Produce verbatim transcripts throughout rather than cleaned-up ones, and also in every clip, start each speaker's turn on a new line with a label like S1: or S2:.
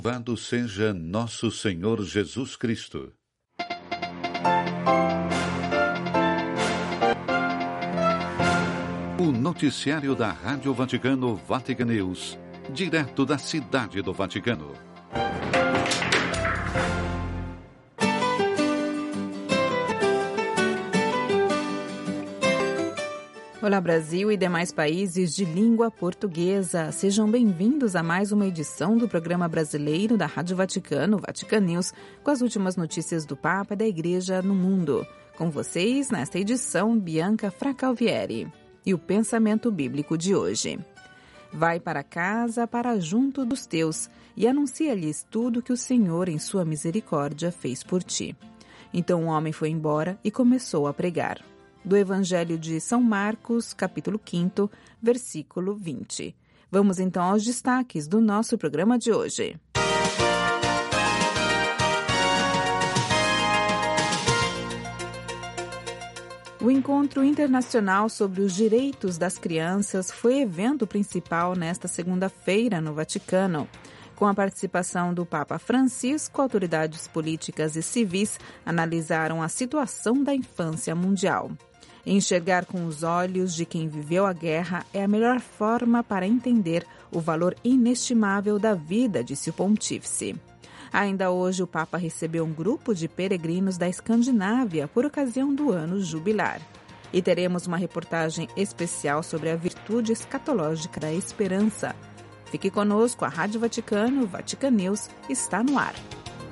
S1: Louvado seja nosso Senhor Jesus Cristo. O noticiário da Rádio Vaticano Vatican News, direto da Cidade do Vaticano.
S2: Olá, Brasil e demais países de língua portuguesa. Sejam bem-vindos a mais uma edição do programa brasileiro da Rádio Vaticano, Vatican News, com as últimas notícias do Papa e da Igreja no mundo. Com vocês, nesta edição, Bianca Fracalvieri. E o pensamento bíblico de hoje. Vai para casa, para junto dos teus, e anuncia-lhes tudo que o Senhor, em sua misericórdia, fez por ti. Então o homem foi embora e começou a pregar. Do Evangelho de São Marcos, capítulo quinto, versículo vinte. Vamos então aos destaques do nosso programa de hoje. O Encontro Internacional sobre os Direitos das Crianças foi evento principal nesta segunda-feira no Vaticano. Com a participação do Papa Francisco, autoridades políticas e civis analisaram a situação da infância mundial. Enxergar com os olhos de quem viveu a guerra é a melhor forma para entender o valor inestimável da vida, disse o pontífice. Ainda hoje, o Papa recebeu um grupo de peregrinos da Escandinávia por ocasião do ano jubilar. E teremos uma reportagem especial sobre a virtude escatológica da esperança. Fique conosco, a Rádio Vaticano, Vatican News, está no ar.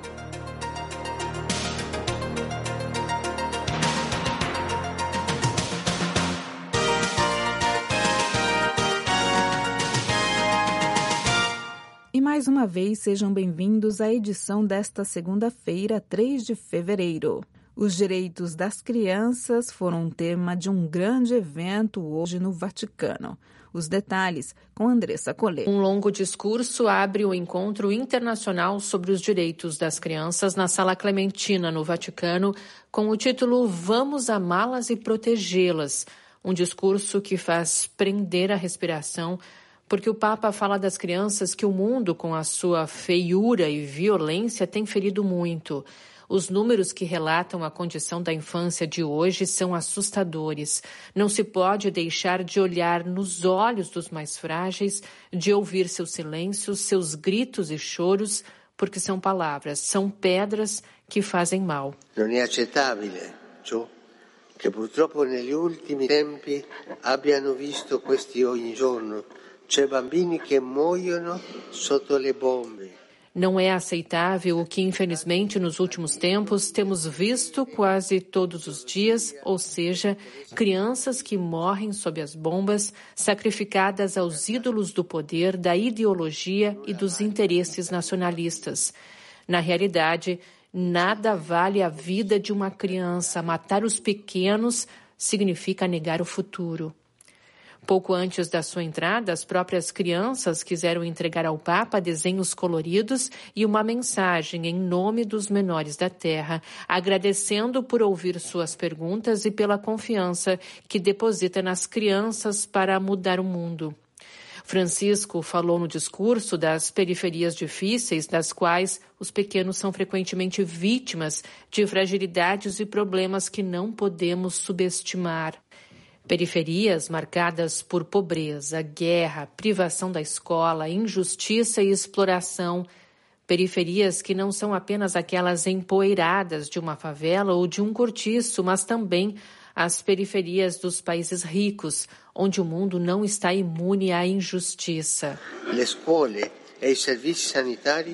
S2: E mais uma vez, sejam bem-vindos à edição desta segunda-feira, três de fevereiro. Os direitos das crianças foram um tema de um grande evento hoje no Vaticano. Os detalhes com Andressa Collet.
S3: Um longo discurso abre o Encontro Internacional sobre os Direitos das Crianças na Sala Clementina, no Vaticano, com o título Vamos amá-las e protegê-las. Um discurso que faz prender a respiração, porque o Papa fala das crianças que o mundo, com a sua feiura e violência, tem ferido muito. Os números que relatam a condição da infância de hoje são assustadores. Não se pode deixar de olhar nos olhos dos mais frágeis, de ouvir seus silêncios, seus gritos e choros, porque são palavras, são pedras que fazem mal.
S4: Não é aceitável, ciò che purtroppo negli ultimi tempi abbiano visto questi ogni giorno. C'è bambini che muoiono sotto le bombe.
S3: Não é aceitável o que, infelizmente, nos últimos tempos temos visto quase todos os dias, ou seja, crianças que morrem sob as bombas, sacrificadas aos ídolos do poder, da ideologia e dos interesses nacionalistas. Na realidade, nada vale a vida de uma criança. Matar os pequenos significa negar o futuro. Pouco antes da sua entrada, as próprias crianças quiseram entregar ao Papa desenhos coloridos e uma mensagem em nome dos menores da Terra, agradecendo por ouvir suas perguntas e pela confiança que deposita nas crianças para mudar o mundo. Francisco falou no discurso das periferias difíceis, das quais os pequenos são frequentemente vítimas de fragilidades e problemas que não podemos subestimar. Periferias marcadas por pobreza, guerra, privação da escola, injustiça e exploração. Periferias que não são apenas aquelas empoeiradas de uma favela ou de um cortiço, mas também as periferias dos países ricos, onde o mundo não está imune à injustiça.
S4: Le scuole e i servizi sanitari.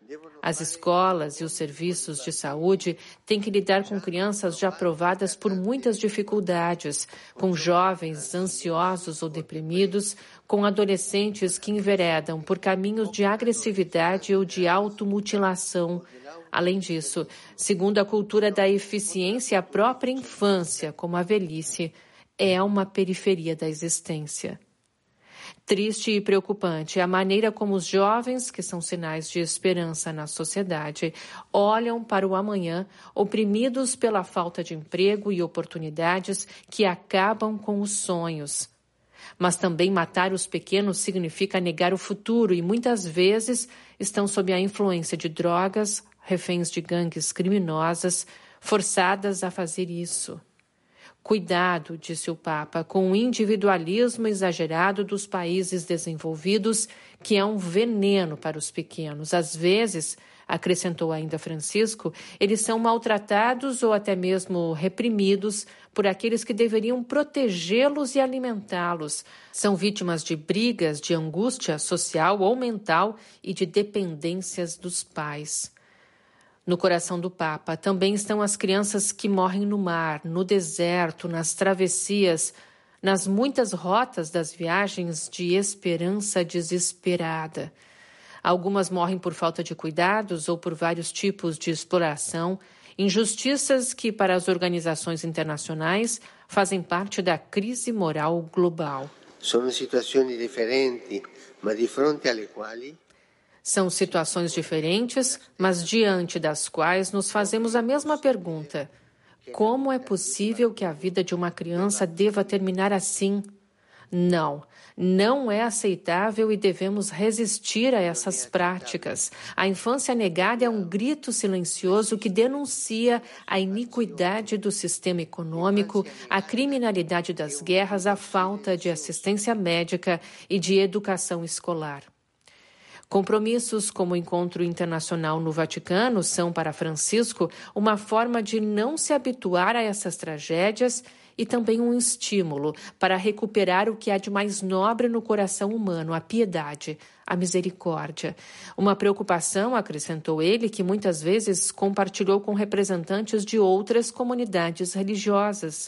S3: As escolas e os serviços de saúde têm que lidar com crianças já provadas por muitas dificuldades, com jovens ansiosos ou deprimidos, com adolescentes que enveredam por caminhos de agressividade ou de automutilação. Além disso, segundo a cultura da eficiência, a própria infância, como a velhice, é uma periferia da existência. Triste e preocupante é a maneira como os jovens, que são sinais de esperança na sociedade, olham para o amanhã, oprimidos pela falta de emprego e oportunidades que acabam com os sonhos. Mas também matar os pequenos significa negar o futuro e, muitas vezes, estão sob a influência de drogas, reféns de gangues criminosas, forçadas a fazer isso. Cuidado, disse o Papa, com o individualismo exagerado dos países desenvolvidos, que é um veneno para os pequenos. Às vezes, acrescentou ainda Francisco, eles são maltratados ou até mesmo reprimidos por aqueles que deveriam protegê-los e alimentá-los. São vítimas de brigas, de angústia social ou mental e de dependências dos pais. No coração do Papa também estão as crianças que morrem no mar, no deserto, nas travessias, nas muitas rotas das viagens de esperança desesperada. Algumas morrem por falta de cuidados ou por vários tipos de exploração, injustiças que, para as organizações internacionais, fazem parte da crise moral global.
S4: São situações diferentes, mas de frente alle quali
S3: São situações diferentes, mas diante das quais nos fazemos a mesma pergunta: como é possível que a vida de uma criança deva terminar assim? Não, não é aceitável e devemos resistir a essas práticas. A infância negada é um grito silencioso que denuncia a iniquidade do sistema econômico, a criminalidade das guerras, a falta de assistência médica e de educação escolar. Compromissos como o Encontro Internacional no Vaticano são, para Francisco, uma forma de não se habituar a essas tragédias e também um estímulo para recuperar o que há de mais nobre no coração humano, a piedade, a misericórdia. Uma preocupação, acrescentou ele, que muitas vezes compartilhou com representantes de outras comunidades religiosas.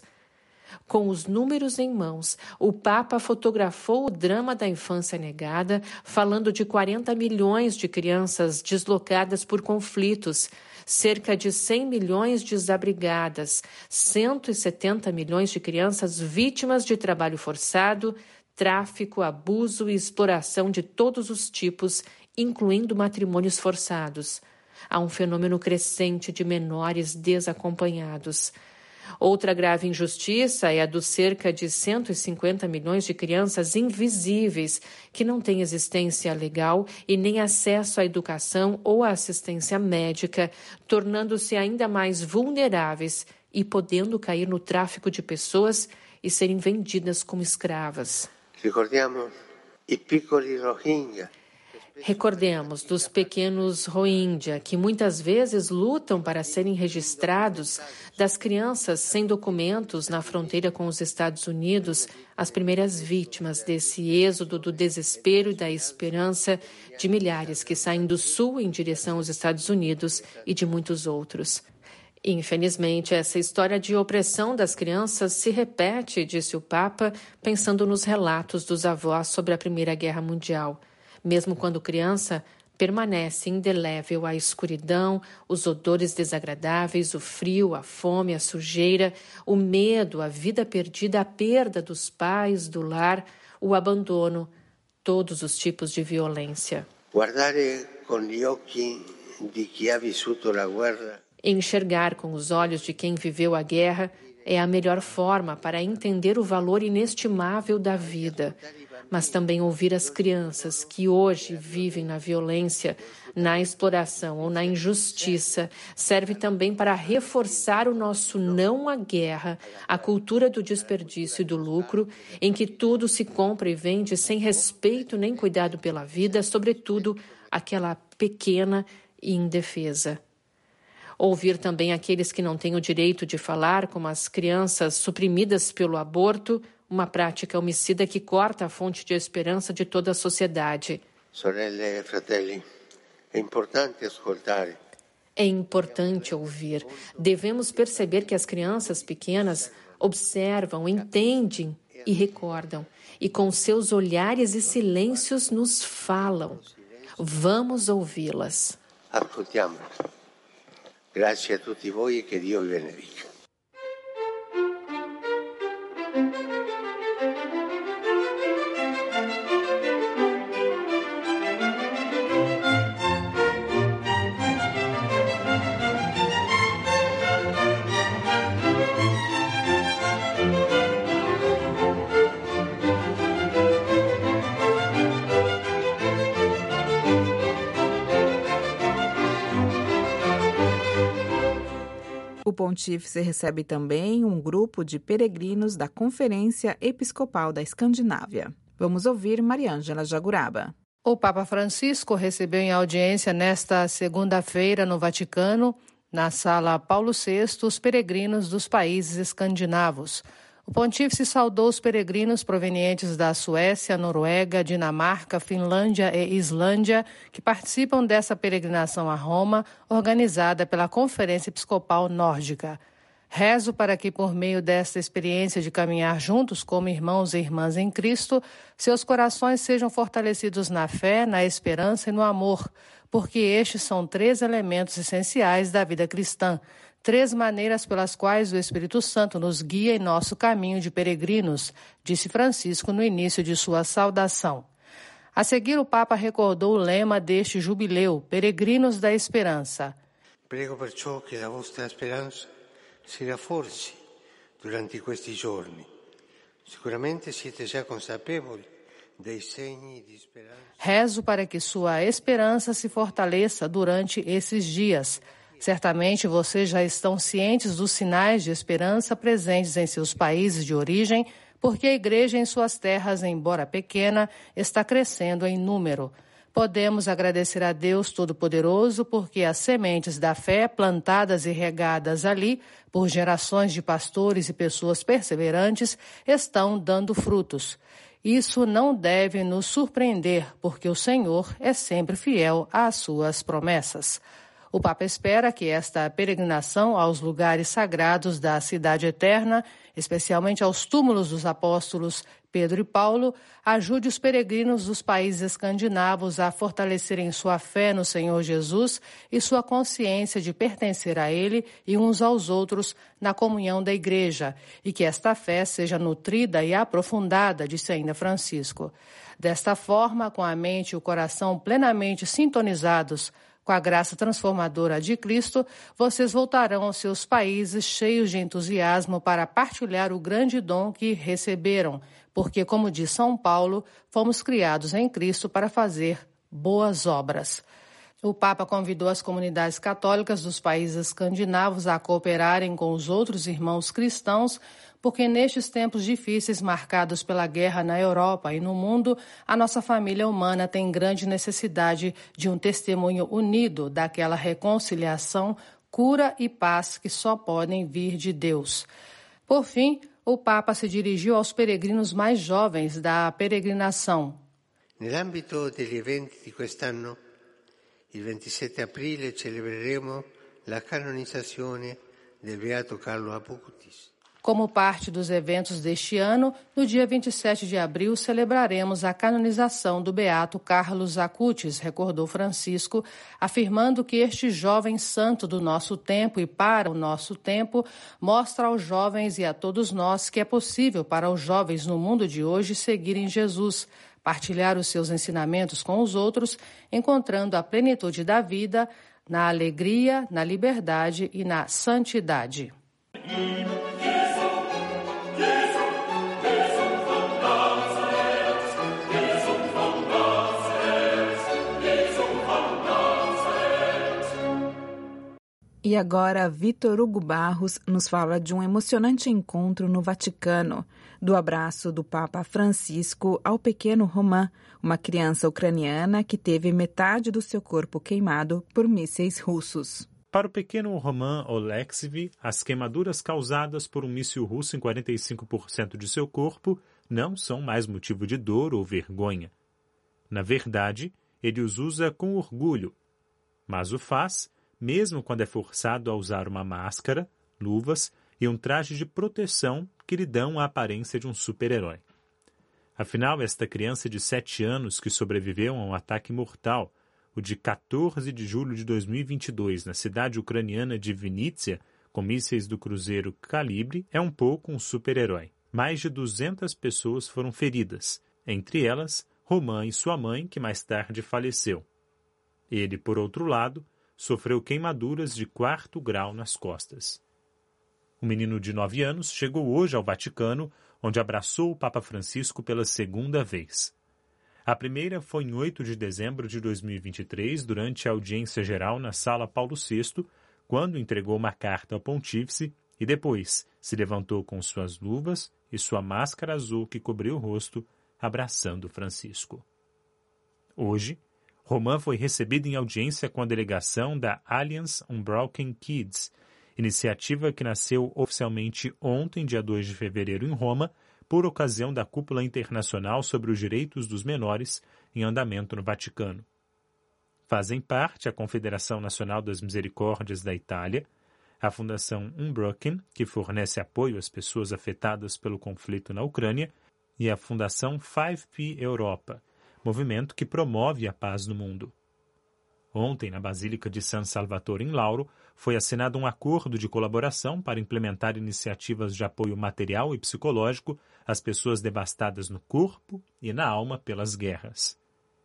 S3: Com os números em mãos, o Papa fotografou o drama da infância negada, falando de quarenta milhões de crianças deslocadas por conflitos, cerca de cem milhões desabrigadas, cento e setenta milhões de crianças vítimas de trabalho forçado, tráfico, abuso e exploração de todos os tipos, incluindo matrimônios forçados. Há um fenômeno crescente de menores desacompanhados. Outra grave injustiça é a dos cerca de cento e cinquenta milhões de crianças invisíveis que não têm existência legal e nem acesso à educação ou à assistência médica, tornando-se ainda mais vulneráveis e podendo cair no tráfico de pessoas e serem vendidas como escravas.
S4: Ricordiamo i piccoli Rohingya.
S3: Recordemos dos pequenos Rohingya, que muitas vezes lutam para serem registrados, das crianças sem documentos na fronteira com os Estados Unidos, as primeiras vítimas desse êxodo do desespero e da esperança de milhares que saem do sul em direção aos Estados Unidos e de muitos outros. Infelizmente, essa história de opressão das crianças se repete, disse o Papa, pensando nos relatos dos avós sobre a Primeira Guerra Mundial. Mesmo quando criança, permanece indelével a escuridão, os odores desagradáveis, o frio, a fome, a sujeira, o medo, a vida perdida, a perda dos pais, do lar, o abandono, todos os tipos de violência.
S4: Guardare con gli occhi di chi ha vissuto la guerra.
S3: Enxergar com os olhos de quem viveu a guerra é a melhor forma para entender o valor inestimável da vida. Mas também ouvir as crianças que hoje vivem na violência, na exploração ou na injustiça, serve também para reforçar o nosso não à guerra, a cultura do desperdício e do lucro, em que tudo se compra e vende sem respeito nem cuidado pela vida, sobretudo aquela pequena e indefesa. Ouvir também aqueles que não têm o direito de falar, como as crianças suprimidas pelo aborto, uma prática homicida que corta a fonte de esperança de toda a sociedade.
S4: Sorelle e fratelli, é importante ascoltare.
S3: É importante ouvir. Devemos perceber que as crianças pequenas observam, entendem e recordam, e com seus olhares e silêncios nos falam. Vamos ouvi-las.
S4: Ascoltiamo. Grazie a tutti voi e che Dio vi benedica.
S2: pontífice recebe também um grupo de peregrinos da Conferência Episcopal da Escandinávia. Vamos ouvir Mariângela Jaguraba.
S3: O Papa Francisco recebeu em audiência nesta segunda-feira no Vaticano, na Sala Paulo sexto, os peregrinos dos países escandinavos. O pontífice saudou os peregrinos provenientes da Suécia, Noruega, Dinamarca, Finlândia e Islândia, que participam dessa peregrinação a Roma, organizada pela Conferência Episcopal Nórdica. Rezo para que, por meio desta experiência de caminhar juntos como irmãos e irmãs em Cristo, seus corações sejam fortalecidos na fé, na esperança e no amor, porque estes são três elementos essenciais da vida cristã, três maneiras pelas quais o Espírito Santo nos guia em nosso caminho de peregrinos, disse Francisco no início de sua saudação. A seguir, o Papa recordou o lema deste jubileu, Peregrinos da Esperança.
S4: Prego perciò che la vostra speranza si rafforzi durante questi giorni. Sicuramente siete già consapevoli dei segni di speranza.
S3: Rezo para que sua esperança se fortaleça durante esses dias. Certamente vocês já estão cientes dos sinais de esperança presentes em seus países de origem, porque a igreja em suas terras, embora pequena, está crescendo em número. Podemos agradecer a Deus Todo-Poderoso porque as sementes da fé plantadas e regadas ali por gerações de pastores e pessoas perseverantes estão dando frutos. Isso não deve nos surpreender porque o Senhor é sempre fiel às suas promessas. O Papa espera que esta peregrinação aos lugares sagrados da Cidade Eterna, especialmente aos túmulos dos apóstolos Pedro e Paulo, ajude os peregrinos dos países escandinavos a fortalecerem sua fé no Senhor Jesus e sua consciência de pertencer a Ele e uns aos outros na comunhão da Igreja, e que esta fé seja nutrida e aprofundada, disse ainda Francisco. Desta forma, com a mente e o coração plenamente sintonizados com a graça transformadora de Cristo, vocês voltarão aos seus países cheios de entusiasmo para partilhar o grande dom que receberam, porque, como diz São Paulo, fomos criados em Cristo para fazer boas obras. O Papa convidou as comunidades católicas dos países escandinavos a cooperarem com os outros irmãos cristãos, porque nestes tempos difíceis marcados pela guerra na Europa e no mundo, a nossa família humana tem grande necessidade de um testemunho unido daquela reconciliação, cura e paz que só podem vir de Deus. Por fim, o Papa se dirigiu aos peregrinos mais jovens da peregrinação.
S4: Nell'ambito degli eventi di quest'anno, il ventisette aprile celebreremo la canonizzazione del Beato Carlo Acutis.
S3: Como parte dos eventos deste ano, no dia vinte e sete de abril celebraremos a canonização do Beato Carlos Acutis, recordou Francisco, afirmando que este jovem santo do nosso tempo e para o nosso tempo mostra aos jovens e a todos nós que é possível para os jovens no mundo de hoje seguirem Jesus, partilhar os seus ensinamentos com os outros, encontrando a plenitude da vida na alegria, na liberdade e na santidade.
S2: E agora, Vitor Hugo Barros nos fala de um emocionante encontro no Vaticano, do abraço do Papa Francisco ao pequeno Roman, uma criança ucraniana que teve metade do seu corpo queimado por mísseis russos.
S5: Para o pequeno Roman Oleksiy, as queimaduras causadas por um míssil russo em quarenta e cinco por cento de seu corpo não são mais motivo de dor ou vergonha. Na verdade, ele os usa com orgulho, mas o faz mesmo quando é forçado a usar uma máscara, luvas e um traje de proteção que lhe dão a aparência de um super-herói. Afinal, esta criança de sete anos que sobreviveu a um ataque mortal, o de quatorze de julho de dois mil e vinte e dois, na cidade ucraniana de Vinnytsia, com mísseis do cruzeiro Calibre, é um pouco um super-herói. Mais de duzentas pessoas foram feridas, entre elas Roman e sua mãe, que mais tarde faleceu. Ele, por outro lado, sofreu queimaduras de quarto grau nas costas. O menino de nove anos chegou hoje ao Vaticano, onde abraçou o Papa Francisco pela segunda vez. A primeira foi em oito de dezembro de dois mil e vinte e três, durante a audiência geral na Sala Paulo sexto, quando entregou uma carta ao pontífice e depois se levantou com suas luvas e sua máscara azul que cobriu o rosto, abraçando Francisco. Hoje, Romain foi recebido em audiência com a delegação da Alliance Unbroken Kids, iniciativa que nasceu oficialmente ontem, dia dois de fevereiro, em Roma, por ocasião da Cúpula Internacional sobre os Direitos dos Menores em andamento no Vaticano. Fazem parte a Confederação Nacional das Misericórdias da Itália, a Fundação Unbroken, que fornece apoio às pessoas afetadas pelo conflito na Ucrânia, e a Fundação cinco P Europa, movimento que promove a paz no mundo. Ontem, na Basílica de San Salvatore, em Lauro, foi assinado um acordo de colaboração para implementar iniciativas de apoio material e psicológico às pessoas devastadas no corpo e na alma pelas guerras.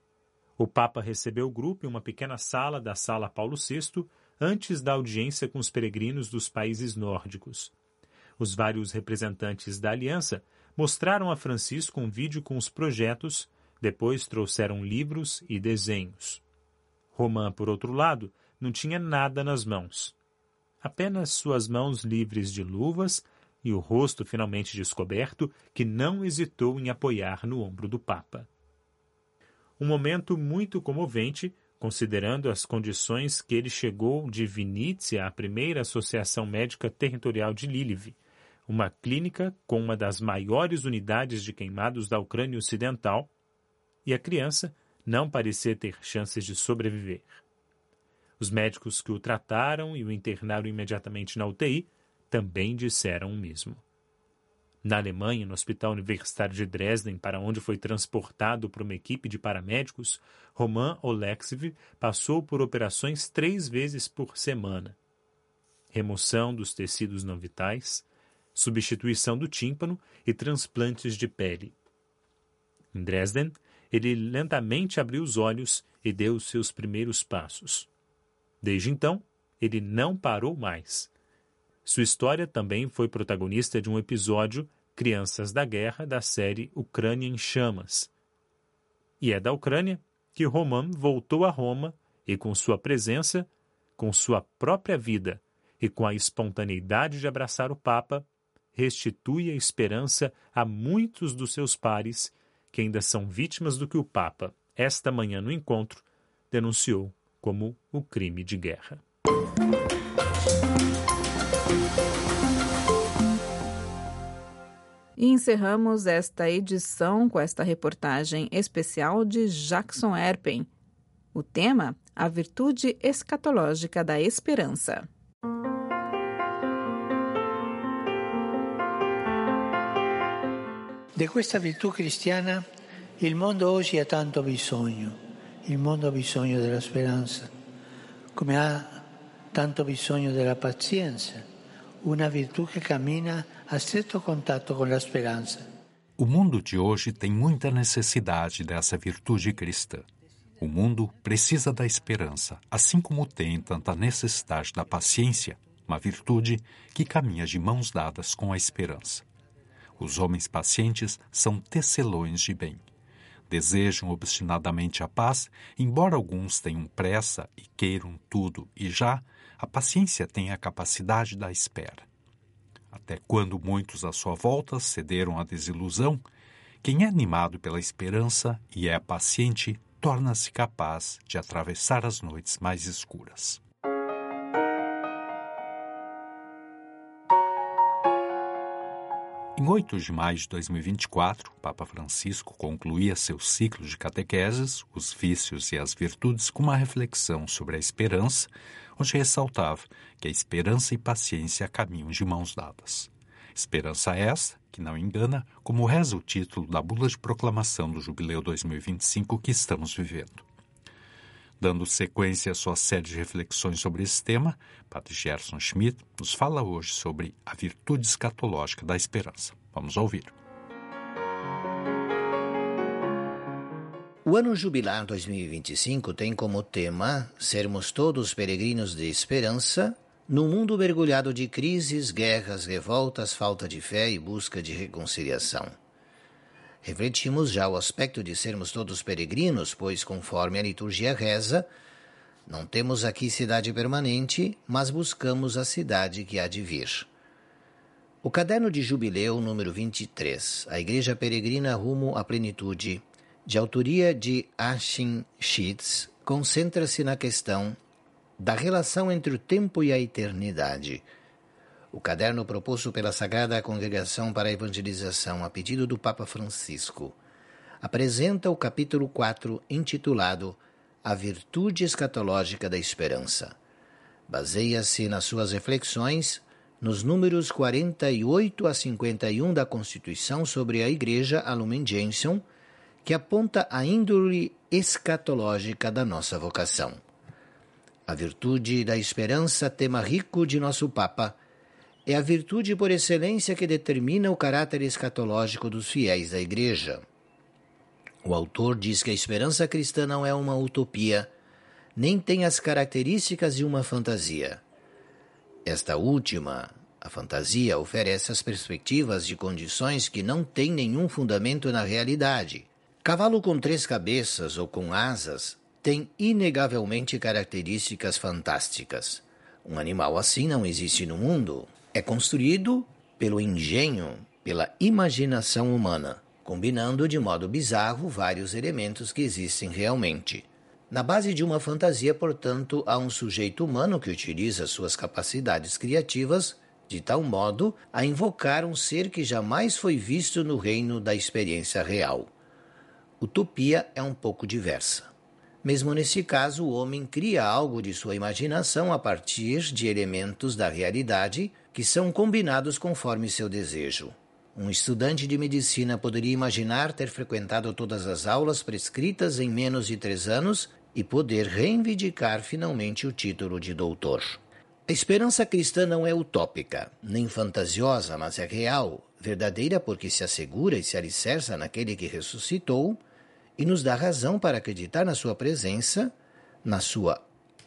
S5: O Papa recebeu o grupo em uma pequena sala da Sala Paulo sexto antes da audiência com os peregrinos dos países nórdicos. Os vários representantes da aliança mostraram a Francisco um vídeo com os projetos, depois trouxeram livros e desenhos. Romain, por outro lado, não tinha nada nas mãos. Apenas suas mãos livres de luvas e o rosto finalmente descoberto, que não hesitou em apoiar no ombro do Papa. Um momento muito comovente, considerando as condições que ele chegou de Vinícius à primeira Associação Médica Territorial de Lviv, uma clínica com uma das maiores unidades de queimados da Ucrânia Ocidental, e a criança não parecia ter chances de sobreviver. Os médicos que o trataram e o internaram imediatamente na U T I também disseram o mesmo. Na Alemanha, no Hospital Universitário de Dresden, para onde foi transportado por uma equipe de paramédicos, Romain Oleksiy passou por operações três vezes por semana. Remoção dos tecidos não vitais, substituição do tímpano e transplantes de pele. Em Dresden, ele lentamente abriu os olhos e deu os seus primeiros passos. Desde então, ele não parou mais. Sua história também foi protagonista de um episódio Crianças da Guerra da série Ucrânia em Chamas. E é da Ucrânia que Romain voltou a Roma e, com sua presença, com sua própria vida e com a espontaneidade de abraçar o Papa, restitui a esperança a muitos dos seus pares que ainda são vítimas do que o Papa, esta manhã no encontro, denunciou como o crime de guerra.
S2: E encerramos esta edição com esta reportagem especial de Jackson Erpen. O tema, a virtude escatológica da esperança.
S4: Di questa virtù cristiana il mondo oggi ha tanto bisogno. Il mondo ha bisogno della speranza, come ha tanto bisogno della pazienza, una virtù che cammina a stretto contatto con la speranza.
S6: O mundo de hoje tem muita necessidade dessa virtude cristã. O mundo precisa da esperança, assim como tem tanta necessidade da paciência, uma virtude que caminha de mãos dadas com a esperança. Os homens pacientes são tecelões de bem. Desejam obstinadamente a paz, embora alguns tenham pressa e queiram tudo, e já a paciência tem a capacidade da espera. Até quando muitos à sua volta cederam à desilusão, quem é animado pela esperança e é paciente torna-se capaz de atravessar as noites mais escuras. Em oito de maio de dois mil e vinte e quatro, Papa Francisco concluía seu ciclo de catequeses, os vícios e as virtudes, com uma reflexão sobre a esperança, onde ressaltava que a esperança e paciência caminham de mãos dadas. Esperança essa, que não engana, como reza o título da bula de proclamação do Jubileu dois mil e vinte e cinco que estamos vivendo. Dando sequência à sua série de reflexões sobre esse tema, Padre Gerson Schmidt nos fala hoje sobre a virtude escatológica da esperança. Vamos ouvir.
S7: O ano jubilar dois mil e vinte e cinco tem como tema sermos todos peregrinos de esperança num mundo mergulhado de crises, guerras, revoltas, falta de fé e busca de reconciliação. Refletimos já o aspecto de sermos todos peregrinos, pois, conforme a liturgia reza, Não temos aqui cidade permanente, mas buscamos a cidade que há de vir. O Caderno de Jubileu, número vinte e três, A Igreja Peregrina Rumo à Plenitude, de autoria de Achim Schitz, concentra-se na questão da relação entre o tempo e a eternidade. O caderno proposto pela Sagrada Congregação para a Evangelização a pedido do Papa Francisco apresenta o capítulo quatro, intitulado A Virtude Escatológica da Esperança. Baseia-se nas suas reflexões nos números quarenta e oito a cinquenta e um da Constituição sobre a Igreja Lumen Gentium, que aponta a índole escatológica da nossa vocação. A virtude da esperança, tema rico de nosso Papa, é a virtude por excelência que determina o caráter escatológico dos fiéis da Igreja. O autor diz que a esperança cristã não é uma utopia, nem tem as características de uma fantasia. Esta última, a fantasia, oferece as perspectivas de condições que não têm nenhum fundamento na realidade. Cavalo com três cabeças ou com asas tem inegavelmente características fantásticas. Um animal assim não existe no mundo. É construído pelo engenho, pela imaginação humana, combinando de modo bizarro vários elementos que existem realmente. Na base de uma fantasia, portanto, há um sujeito humano que utiliza suas capacidades criativas de tal modo a invocar um ser que jamais foi visto no reino da experiência real. Utopia é um pouco diversa. Mesmo nesse caso, o homem cria algo de sua imaginação a partir de elementos da realidade que são combinados conforme seu desejo. Um estudante de medicina poderia imaginar ter frequentado todas as aulas prescritas em menos de três anos e poder reivindicar finalmente o título de doutor. A esperança cristã não é utópica, nem fantasiosa, mas é real, verdadeira porque se assegura e se alicerça naquele que ressuscitou e nos dá razão para acreditar na sua presença, na sua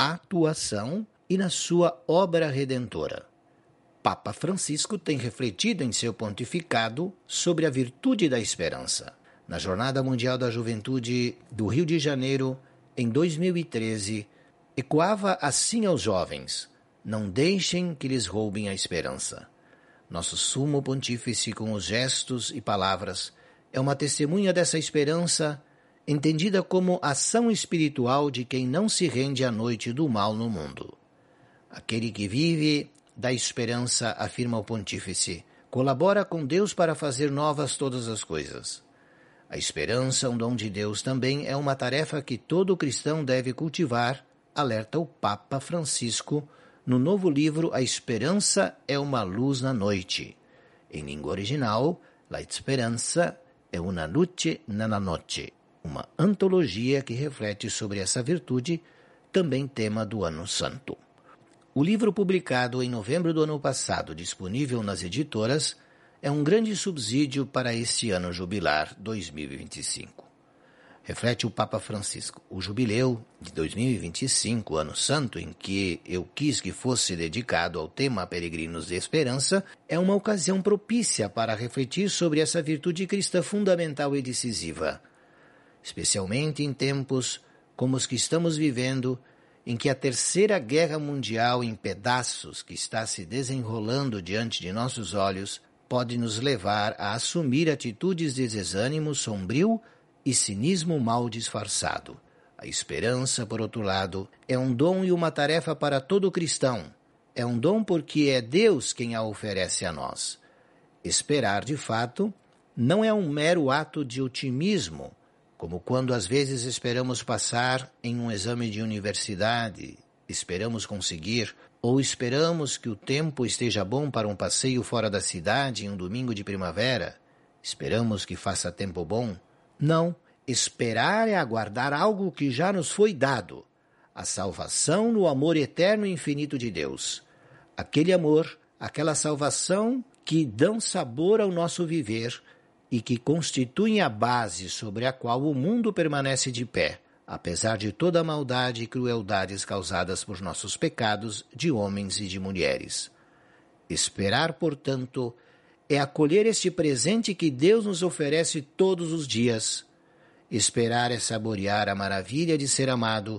S7: atuação e na sua obra redentora. Papa Francisco tem refletido em seu pontificado sobre a virtude da esperança. Na Jornada Mundial da Juventude do Rio de Janeiro, em dois mil e treze, ecoava assim aos jovens: não deixem que lhes roubem a esperança. Nosso sumo pontífice, com os gestos e palavras, é uma testemunha dessa esperança, entendida como ação espiritual de quem não se rende à noite do mal no mundo. Aquele que vive da esperança, afirma o pontífice, colabora com Deus para fazer novas todas as coisas. A esperança, um dom de Deus, também é uma tarefa que todo cristão deve cultivar, alerta o Papa Francisco no novo livro A Esperança é uma Luz na Noite. Em língua original, La Speranza è una luce nella noche, uma antologia que reflete sobre essa virtude, também tema do Ano Santo. O livro, publicado em novembro do ano passado, disponível nas editoras, é um grande subsídio para este ano jubilar dois mil e vinte e cinco. Reflete o Papa Francisco: o jubileu de dois mil e vinte e cinco, ano santo, em que eu quis que fosse dedicado ao tema Peregrinos de Esperança, é uma ocasião propícia para refletir sobre essa virtude cristã fundamental e decisiva, especialmente em tempos como os que estamos vivendo, em que a terceira guerra mundial em pedaços que está se desenrolando diante de nossos olhos pode nos levar a assumir atitudes de desânimo sombrio e cinismo mal disfarçado. A esperança, por outro lado, é um dom e uma tarefa para todo cristão. É um dom porque é Deus quem a oferece a nós. Esperar, de fato, não é um mero ato de otimismo, como quando às vezes esperamos passar em um exame de universidade, esperamos conseguir, ou esperamos que o tempo esteja bom para um passeio fora da cidade em um domingo de primavera, esperamos que faça tempo bom. Não, esperar é aguardar algo que já nos foi dado, a salvação no amor eterno e infinito de Deus. Aquele amor, aquela salvação que dão sabor ao nosso viver e que constituem a base sobre a qual o mundo permanece de pé, apesar de toda a maldade e crueldades causadas por nossos pecados de homens e de mulheres. Esperar, portanto, é acolher este presente que Deus nos oferece todos os dias. Esperar é saborear a maravilha de ser amado,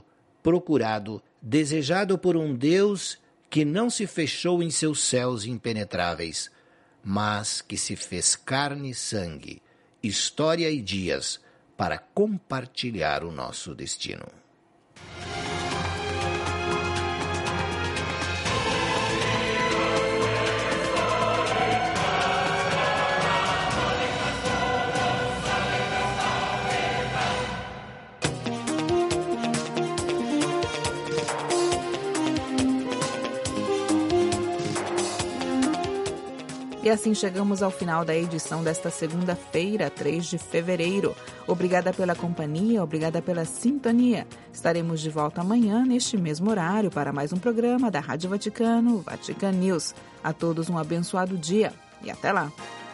S7: procurado, desejado por um Deus que não se fechou em seus céus impenetráveis, mas que se fez carne e sangue, história e dias, para compartilhar o nosso destino.
S2: E assim chegamos ao final da edição desta segunda-feira, três de fevereiro. Obrigada pela companhia, obrigada pela sintonia. Estaremos de volta amanhã, neste mesmo horário, para mais um programa da Rádio Vaticano, Vatican News. A todos um abençoado dia e até lá.